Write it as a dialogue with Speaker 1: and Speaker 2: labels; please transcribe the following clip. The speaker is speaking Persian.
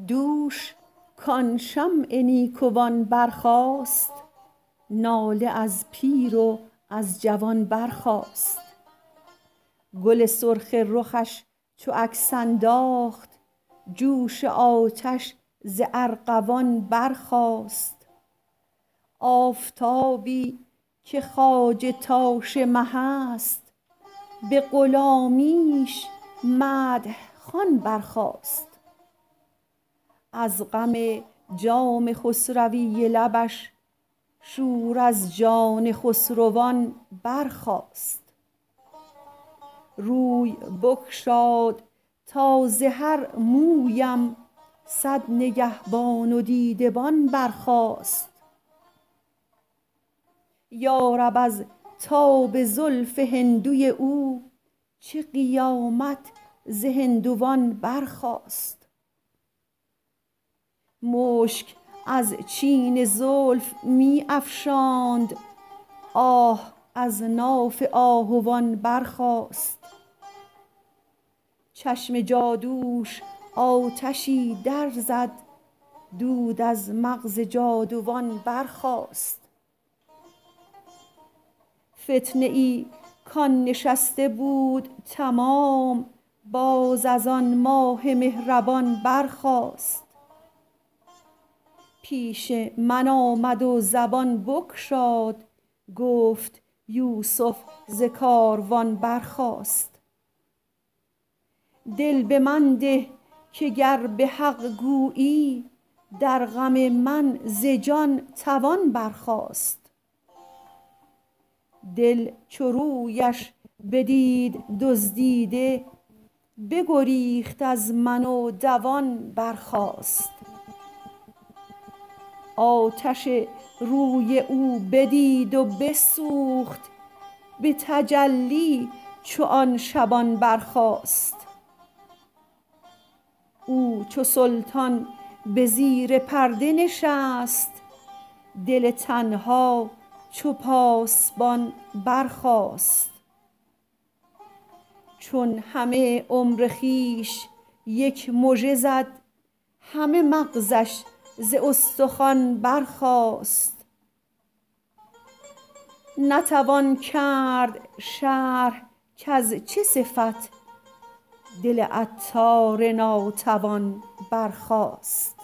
Speaker 1: دوش کان شمع نیکوان برخاست، ناله از پیر و از جوان برخاست. گل سرخ رخش چو عکس انداخت، جوش آتش ز ارغوان برخاست. آفتابی که خواجه تاش مه است، به غلامیش مدح خوان برخاست. از غم جام خسروی لبش، شور از جان خسروان برخاست. روی بگشاد تا ز هر مویم، صد نگهبان و دیده بان برخاست. یارب از تاب زلف هندوی او، چه قیامت ز هندوان برخاست. مشک از چین زلف می افشاند، آه از ناف آهوان برخاست. چشم جادوش آتشی در زد، دود از مغز جادوان برخاست. فتنه ای کان نشسته بود تمام، باز از آن ماه مهربان برخاست. پیش من آمد و زبان بگشاد، گفت یوسف ز کاروان برخاست. دل به من ده که گر به حق گویی، در غم من ز جان توان برخاست. دل چو رویش بدید دزدیده، بگریخت از من و دوان برخاست. آتش روی او بدید و بسوخت، به تجلی چو آن شبان برخاست. او چو سلطان به زیر پرده نشست، دل تنها چو پاسبان برخاست. چون همه عمر خویش یک مژه زد، همه مغزش ز استخوان برخاست. نتوان کرد شرح کز چه صفت، دل عطار ناتوان برخاست.